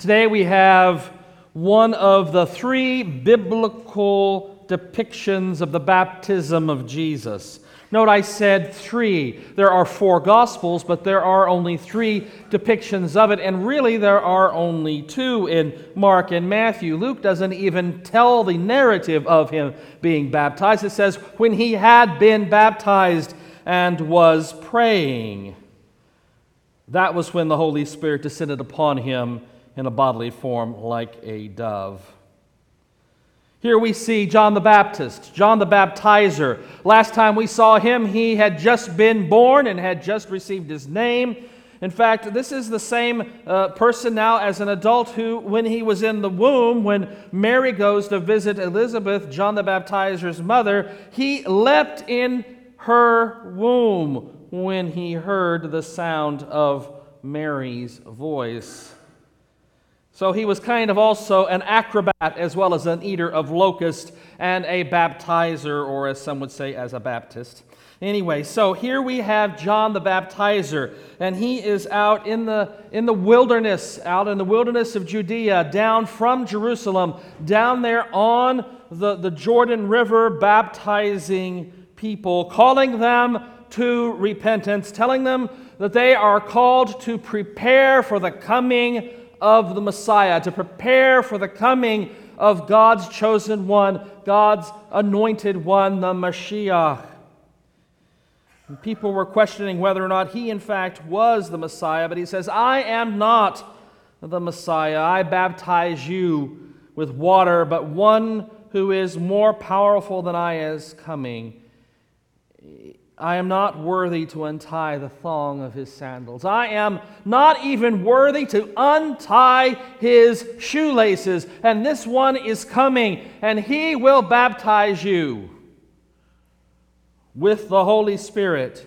Today we have one of the three biblical depictions of the baptism of Jesus. Note I said three. There are four Gospels, but there are only three depictions of it, and really there are only two in Mark and Matthew. Luke doesn't even tell the narrative of him being baptized. It says, when he had been baptized and was praying. That was when the Holy Spirit descended upon him in a bodily form like a dove. Here we see John the Baptist, John the Baptizer. Last time we saw him, he had just been born and had just received his name. In fact, this is the same person now as an adult who, when he was in the womb, when Mary goes to visit Elizabeth, John the Baptizer's mother, he leapt in her womb when he heard the sound of Mary's voice. So he was kind of also an acrobat as well as an eater of locusts and a baptizer, or as some would say, as a Baptist. Anyway, so here we have John the Baptizer, and he is out in the wilderness, out in the wilderness of Judea, down from Jerusalem, down there on the Jordan River, baptizing people, calling them to repentance, telling them that they are called to prepare for the coming of the Messiah, to prepare for the coming of God's chosen one, God's anointed one, the Mashiach. And people were questioning whether or not he in fact was the Messiah, but he says, I am not the Messiah. I baptize you with water, but one who is more powerful than I is coming. I am not worthy to untie the thong of his sandals. I am not even worthy to untie his shoelaces. And this one is coming, and he will baptize you with the Holy Spirit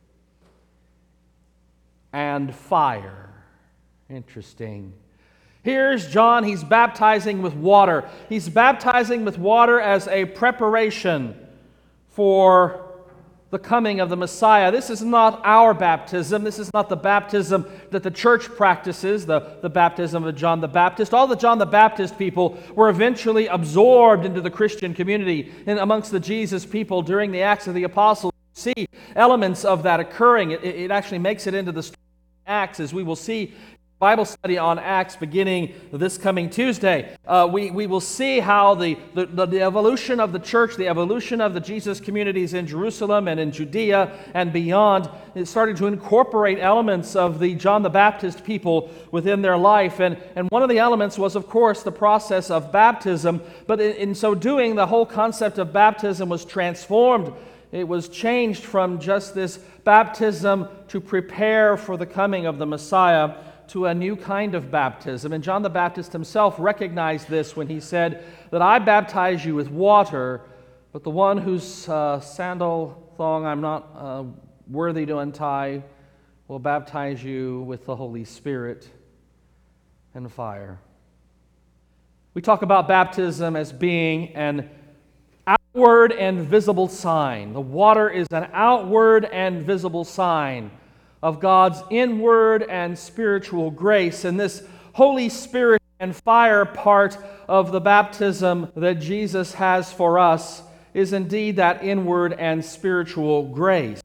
and fire. Interesting. Here's John. He's baptizing with water. He's baptizing with water as a preparation for the coming of the Messiah. This is not our baptism. This is not the baptism that the church practices, the baptism of John the Baptist. All the John the Baptist people were eventually absorbed into the Christian community and amongst the Jesus people during the Acts of the Apostles. You see elements of that occurring. It actually makes it into the story of Acts, as we will see Bible study on Acts beginning this coming Tuesday. We will see how the evolution of the church, the evolution of the Jesus communities in Jerusalem and in Judea and beyond is starting to incorporate elements of the John the Baptist people within their life. And one of the elements was, of course, the process of baptism. But in so doing, the whole concept of baptism was transformed. It was changed from just this baptism to prepare for the coming of the Messiah to a new kind of baptism. And John the Baptist himself recognized this when he said that I baptize you with water, but the one whose sandal thong I'm not worthy to untie will baptize you with the Holy Spirit and fire. We talk about baptism as being an outward and visible sign. The water is an outward and visible sign of God's inward and spiritual grace. And this Holy Spirit and fire part of the baptism that Jesus has for us is indeed that inward and spiritual grace,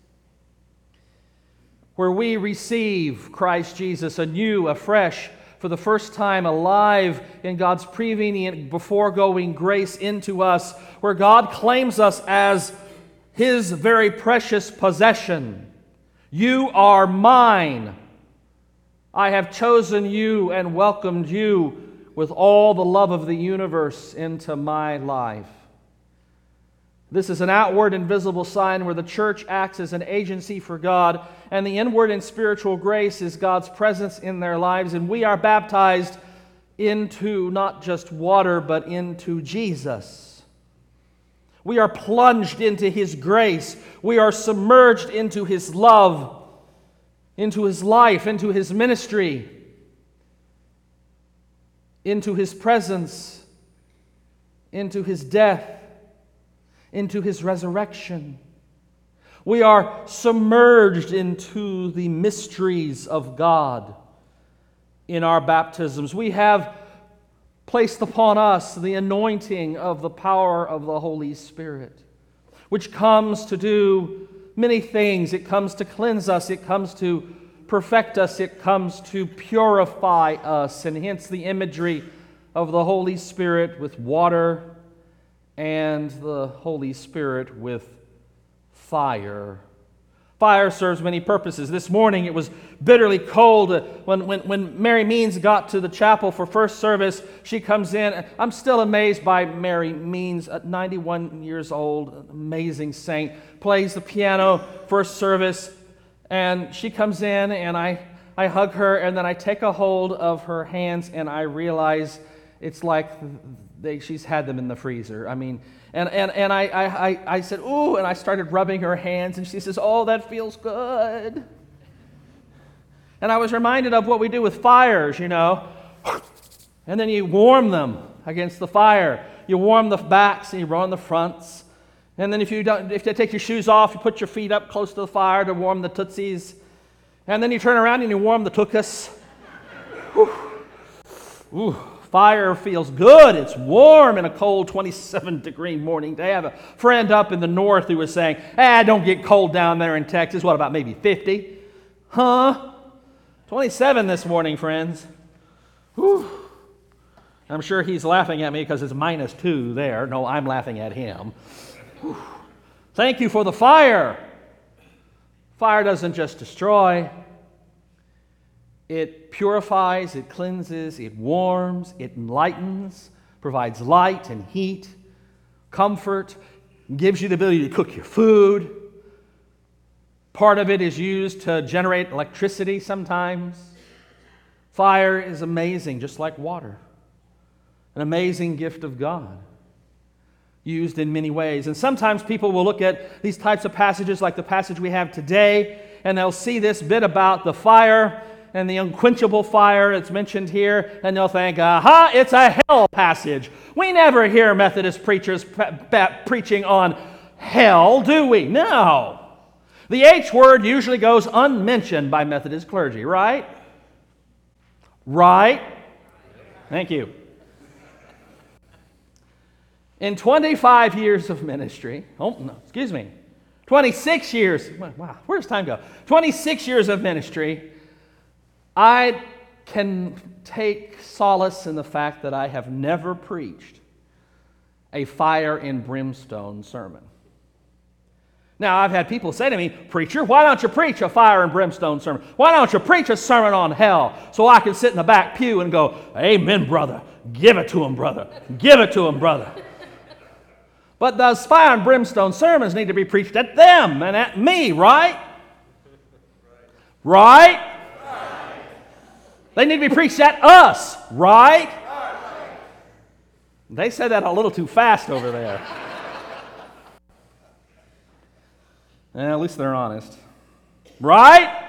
where we receive Christ Jesus anew, afresh, for the first time alive in God's prevenient, beforegoing grace into us, where God claims us as His very precious possession. You are mine. I have chosen you and welcomed you with all the love of the universe into my life. This is an outward and visible sign where the church acts as an agency for God, and the inward and spiritual grace is God's presence in their lives, and we are baptized into not just water, but into Jesus. We are plunged into His grace. We are submerged into His love, into His life, into His ministry, into His presence, into His death, into His resurrection. We are submerged into the mysteries of God in our baptisms. We have placed upon us the anointing of the power of the Holy Spirit, which comes to do many things. It comes to cleanse us. It comes to perfect us. It comes to purify us. And hence the imagery of the Holy Spirit with water and the Holy Spirit with fire. Fire serves many purposes. This morning it was bitterly cold. When Mary Means got to the chapel for first service, she comes in. I'm still amazed by Mary Means, 91 years old, amazing saint, plays the piano first service, and she comes in, and I hug her, and then I take a hold of her hands, and I realize it's like she's had them in the freezer. I mean, and I said, ooh, and I started rubbing her hands, and she says, oh, that feels good. And I was reminded of what we do with fires, you know. And then you warm them against the fire. You warm the backs and you warm the fronts. And then if you take your shoes off, you put your feet up close to the fire to warm the tootsies. And then you turn around and you warm the tuchus. Ooh. Fire feels good. It's warm in a cold 27-degree morning day. I have a friend up in the north who was saying, don't get cold down there in Texas. What about maybe 50? Huh? 27 this morning, friends. Whew. I'm sure he's laughing at me because it's -2 there. No, I'm laughing at him. Whew. Thank you for the fire. Fire doesn't just destroy. It purifies, it cleanses, it warms, it enlightens, provides light and heat, comfort, gives you the ability to cook your food. Part of it is used to generate electricity sometimes. Fire is amazing, just like water. An amazing gift of God, used in many ways. And sometimes people will look at these types of passages like the passage we have today, and they'll see this bit about the fire and the unquenchable fire that's mentioned here, and they'll think, aha, it's a hell passage. We never hear Methodist preachers preaching on hell, do we? No. The H word usually goes unmentioned by Methodist clergy, right? Right? Thank you. In 25 years of ministry, 26 years, wow, where does time go? 26 years of ministry, I can take solace in the fact that I have never preached a fire and brimstone sermon. Now, I've had people say to me, preacher, why don't you preach a fire and brimstone sermon? Why don't you preach a sermon on hell so I can sit in the back pew and go, amen, brother. Give it to him, brother. Give it to him, brother. But those fire and brimstone sermons need to be preached at them and at me, right? Right? They need to be preached at us, right? They said that a little too fast over there. At least they're honest. Right?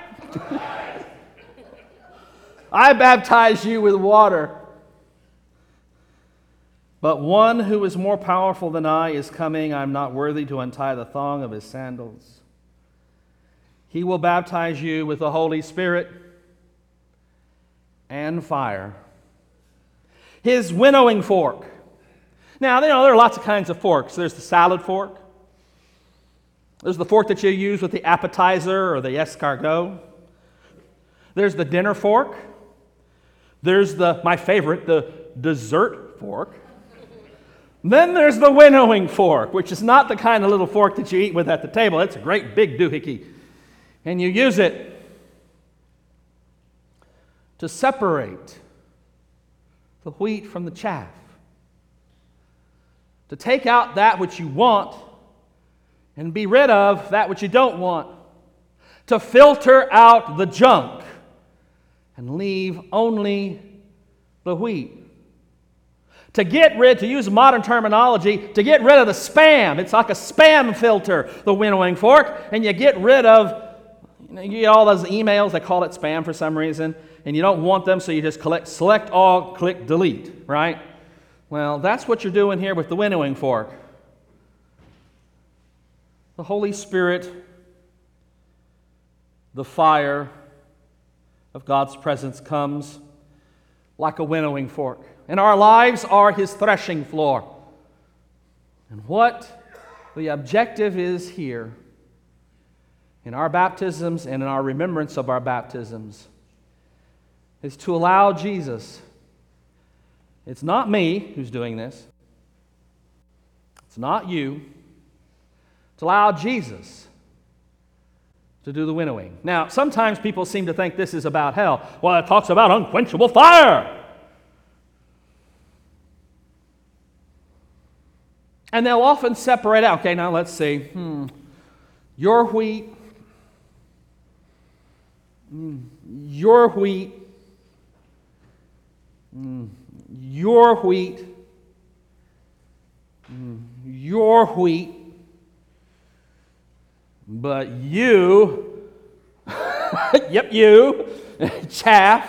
I baptize you with water, but one who is more powerful than I is coming. I'm not worthy to untie the thong of his sandals. He will baptize you with the Holy Spirit and fire. His winnowing fork. Now, there are lots of kinds of forks. There's the salad fork. There's the fork that you use with the appetizer or the escargot. There's the dinner fork. There's my favorite, the dessert fork. Then there's the winnowing fork, which is not the kind of little fork that you eat with at the table. It's a great big doohickey. And you use it to separate the wheat from the chaff, to take out that which you want and be rid of that which you don't want, to filter out the junk and leave only the wheat. To use modern terminology, to get rid of the spam. It's like a spam filter, the winnowing fork, and you get rid of, you get all those emails, they call it spam for some reason, and you don't want them, so you just select all, click delete, right? Well, that's what you're doing here with the winnowing fork. The Holy Spirit, the fire of God's presence comes like a winnowing fork, and our lives are His threshing floor. And what the objective is here, in our baptisms and in our remembrance of our baptisms, is to allow Jesus. It's not me who's doing this. It's not you. To allow Jesus to do the winnowing. Now, sometimes people seem to think this is about hell. Well, it talks about unquenchable fire. And they'll often separate out. Okay, now let's see. Your wheat. Your wheat. Your wheat. Your wheat. But you, yep, you, chaff,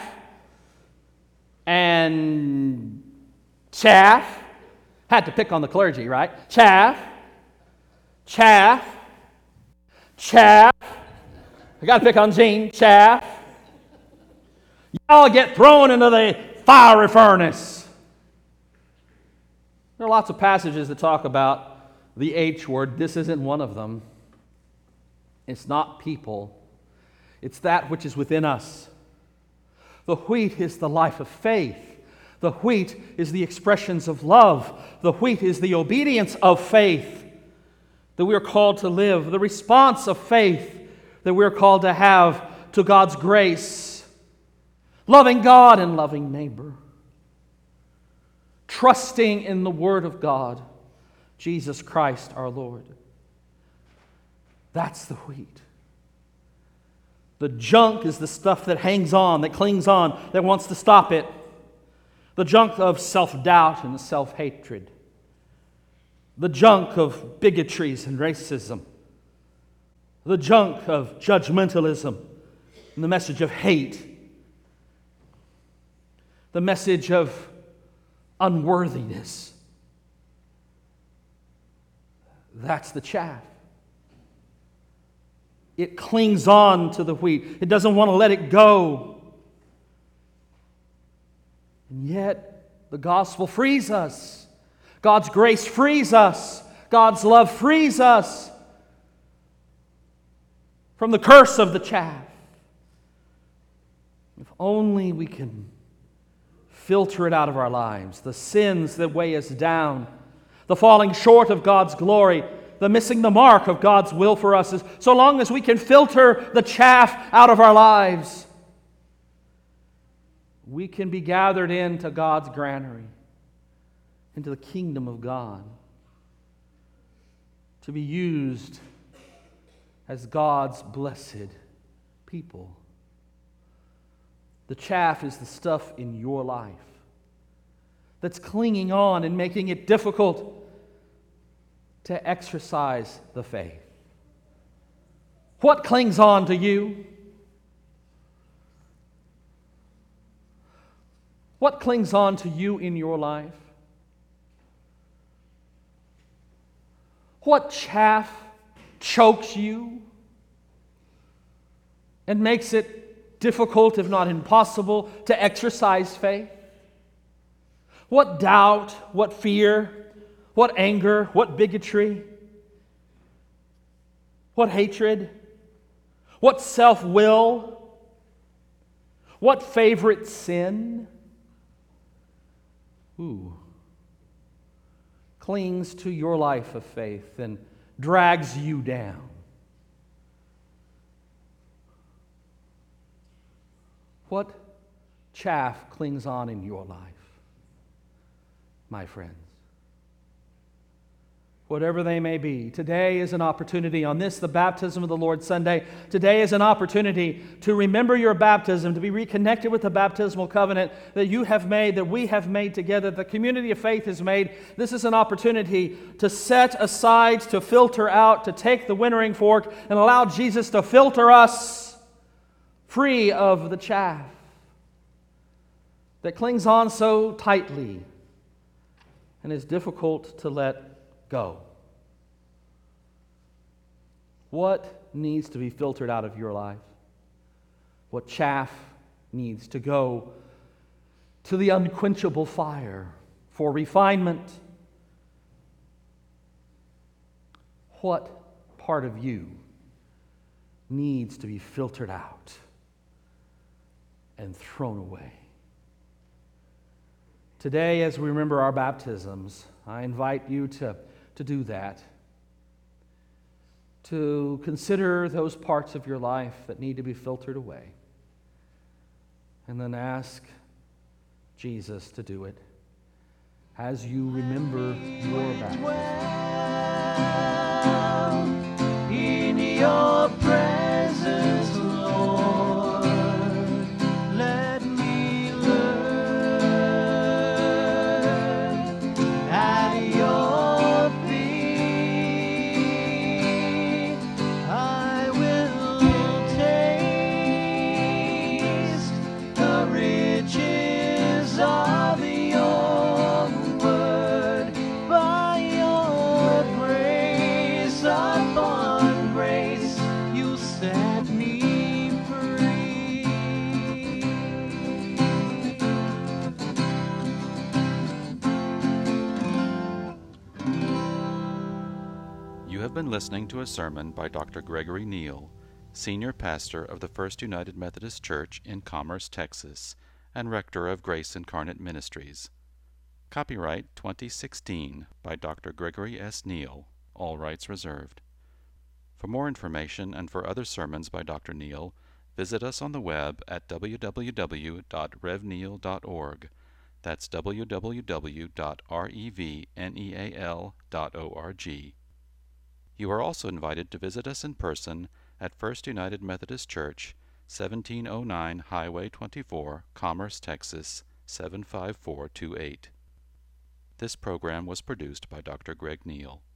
and chaff. Had to pick on the clergy, right? Chaff, chaff, chaff. I got to pick on Gene. Chaff. Y'all get thrown into the fiery furnace. There are lots of passages that talk about the H word. This isn't one of them. It's not people. It's that which is within us. The wheat is the life of faith. The wheat is the expressions of love. The wheat is the obedience of faith that we are called to live. The response of faith that we are called to have to God's grace. Loving God and loving neighbor. Trusting in the Word of God, Jesus Christ our Lord. That's the wheat. The junk is the stuff that hangs on, that clings on, that wants to stop it. The junk of self-doubt and self-hatred. The junk of bigotries and racism. The junk of judgmentalism and the message of hate. The message of unworthiness. That's the chaff. It clings on to the wheat. It doesn't want to let it go. And yet, the gospel frees us. God's grace frees us. God's love frees us from the curse of the chaff. If only we can filter it out of our lives. The sins that weigh us down, the falling short of God's glory, the missing the mark of God's will for us, is so long as we can filter the chaff out of our lives, we can be gathered into God's granary, into the kingdom of God, to be used as God's blessed people. The chaff is the stuff in your life that's clinging on and making it difficult to exercise the faith. What clings on to you? What clings on to you in your life? What chaff chokes you and makes it difficult, if not impossible, to exercise faith? What doubt, what fear, what anger, what bigotry, what hatred, what self-will, what favorite sin, clings to your life of faith and drags you down? What chaff clings on in your life, my friends? Whatever they may be, today is an opportunity on this, the baptism of the Lord Sunday. Today is an opportunity to remember your baptism, to be reconnected with the baptismal covenant that you have made, that we have made together, the community of faith has made. This is an opportunity to set aside, to filter out, to take the winnowing fork and allow Jesus to filter us free of the chaff that clings on so tightly and is difficult to let go. What needs to be filtered out of your life? What chaff needs to go to the unquenchable fire for refinement. What part of you needs to be filtered out and thrown away? Today, as we remember our baptisms, I invite you to do that, to consider those parts of your life that need to be filtered away, and then ask Jesus to do it as you remember your baptism. In your presence, Lord, let me learn at your feet. I will taste the riches of your word by your grace upon grace. You set me free. You have been listening to a sermon by Dr. Gregory Neal, Senior Pastor of the First United Methodist Church in Commerce, Texas, and Rector of Grace Incarnate Ministries. Copyright 2016 by Dr. Gregory S. Neal, all rights reserved. For more information and for other sermons by Dr. Neal, visit us on the web at www.revneal.org. That's www.revneal.org. You are also invited to visit us in person at First United Methodist Church, 1709 Highway 24, Commerce, Texas, 75428. This program was produced by Dr. Greg Neal.